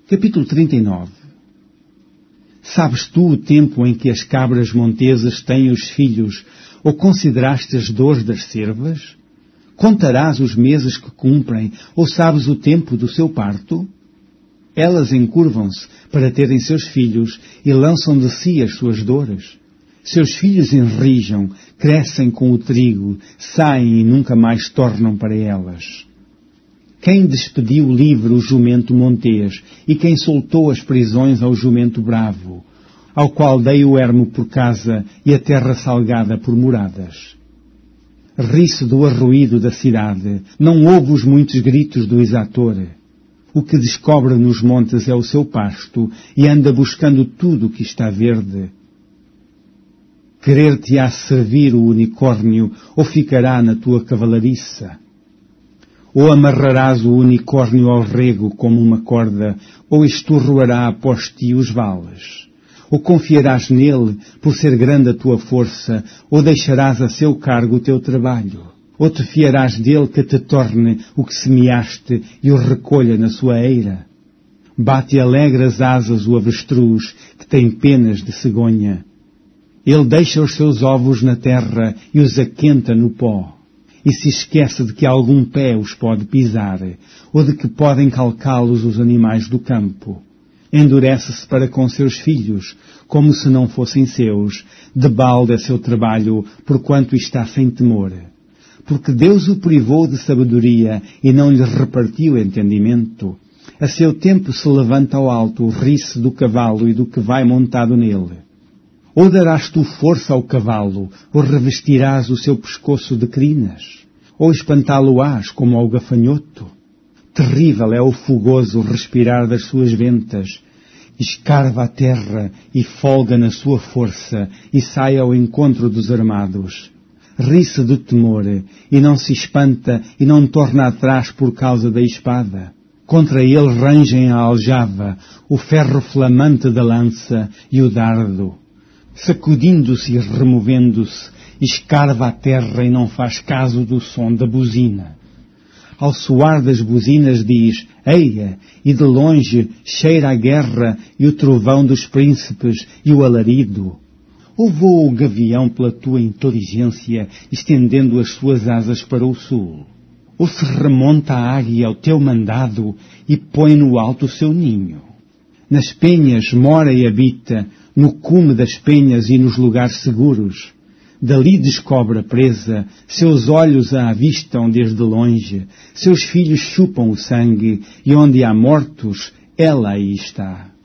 Capítulo 39. Sabes tu o tempo em que as cabras montesas têm os filhos, ou consideraste as dores das cervas? Contarás os meses que cumprem, ou sabes o tempo do seu parto? Elas encurvam-se para terem seus filhos e lançam de si as suas dores. Seus filhos enrijam, crescem com o trigo, saem e nunca mais tornam para elas. Quem despediu livre o jumento montês e quem soltou as prisões ao jumento bravo, ao qual dei o ermo por casa e a terra salgada por moradas? Ri-se do arruído da cidade, não ouve os muitos gritos do exator. O que descobre nos montes é o seu pasto e anda buscando tudo o que está verde. Querer-te-á servir o unicórnio ou ficará na tua cavalariça? Ou amarrarás o unicórnio ao rego como uma corda, ou esturroará após ti os vales? Ou confiarás nele por ser grande a tua força, ou deixarás a seu cargo o teu trabalho? Ou te fiarás dele que te torne o que semeaste e o recolha na sua eira? Bate alegre as asas o avestruz, que tem penas de cegonha. Ele deixa os seus ovos na terra e os aquenta no pó. E se esquece de que algum pé os pode pisar, ou de que podem calcá-los os animais do campo. Endurece-se para com seus filhos, como se não fossem seus, de balde é seu trabalho, porquanto está sem temor. Porque Deus o privou de sabedoria e não lhe repartiu entendimento. A seu tempo se levanta ao alto, ri-se do cavalo e do que vai montado nele. Ou darás tu força ao cavalo, ou revestirás o seu pescoço de crinas, ou espantá-lo-ás como ao gafanhoto. Terrível é o fogoso respirar das suas ventas. Escarva a terra e folga na sua força, e sai ao encontro dos armados. Ri-se do temor, e não se espanta, e não torna atrás por causa da espada. Contra ele rangem a aljava, o ferro flamante da lança e o dardo. Sacudindo-se e removendo-se, escarva a terra e não faz caso do som da buzina. Ao soar das buzinas diz, eia, e de longe cheira a guerra e o trovão dos príncipes e o alarido. Ou voa o gavião pela tua inteligência, estendendo as suas asas para o sul? Ou se remonta a águia ao teu mandado e põe no alto o seu ninho? Nas penhas mora e habita, no cume das penhas e nos lugares seguros. Dali descobre a presa, seus olhos a avistam desde longe, seus filhos chupam o sangue, e onde há mortos, ela aí está.